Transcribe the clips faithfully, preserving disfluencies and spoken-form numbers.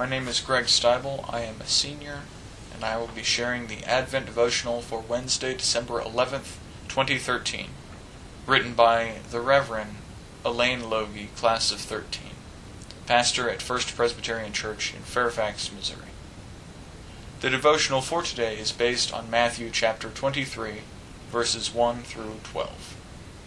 My name is Greg Steibel. I am a senior, and I will be sharing the Advent Devotional for Wednesday, December eleventh, twenty thirteen, written by the Reverend Elaine Logie, class of thirteen, pastor at First Presbyterian Church in Fairfax, Missouri. The devotional for today is based on Matthew chapter twenty-three, verses one through twelve.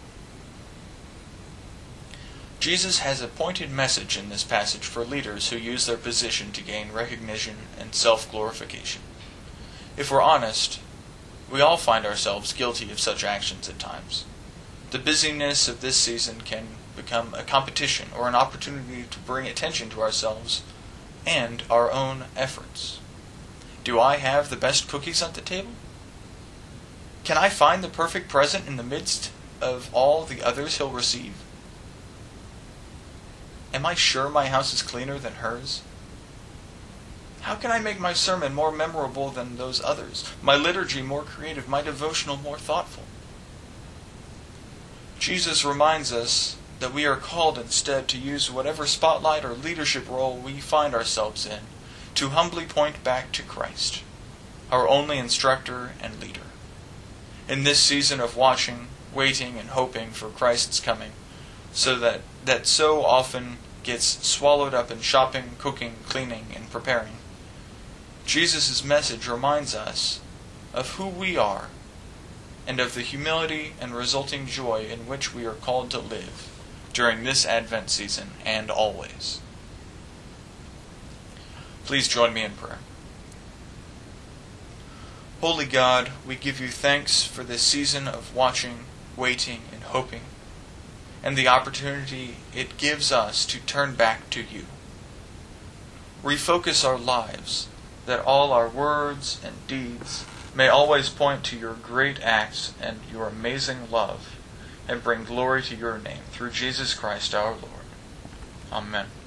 Jesus has a pointed message in this passage for leaders who use their position to gain recognition and self-glorification. If we're honest, we all find ourselves guilty of such actions at times. The busyness of this season can become a competition or an opportunity to bring attention to ourselves and our own efforts. Do I have the best cookies at the table? Can I find the perfect present in the midst of all the others he'll receive? Am I sure my house is cleaner than hers? How can I make my sermon more memorable than those others, my liturgy more creative, my devotional more thoughtful? Jesus reminds us that we are called instead to use whatever spotlight or leadership role we find ourselves in to humbly point back to Christ, our only instructor and leader. In this season of watching, waiting, and hoping for Christ's coming, so that, that so often gets swallowed up in shopping, cooking, cleaning, and preparing, Jesus' message reminds us of who we are and of the humility and resulting joy in which we are called to live during this Advent season and always. Please join me in prayer. Holy God, we give you thanks for this season of watching, waiting, and hoping, and the opportunity it gives us to turn back to you. Refocus our lives, that all our words and deeds may always point to your great acts and your amazing love, and bring glory to your name, through Jesus Christ our Lord. Amen.